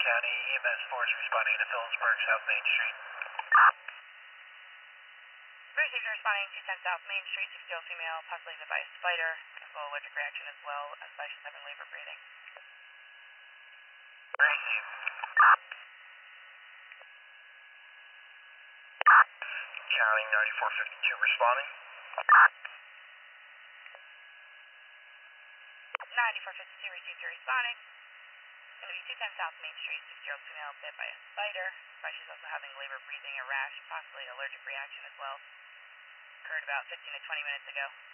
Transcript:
County, EMS force responding to Phillipsburg, South Main Street. Received responding to 10 South Main Street, 6-year-old female, possibly hit by a spider, possible allergic reaction as well, as she's having labor breathing. Received. County 9452 responding. 9452 received, you're responding. Going to be 210 South Main Street, 6-year-old female bit by a spider, but she's also having labor breathing, a rash, possibly allergic reaction as well. Occurred about 15 to 20 minutes ago.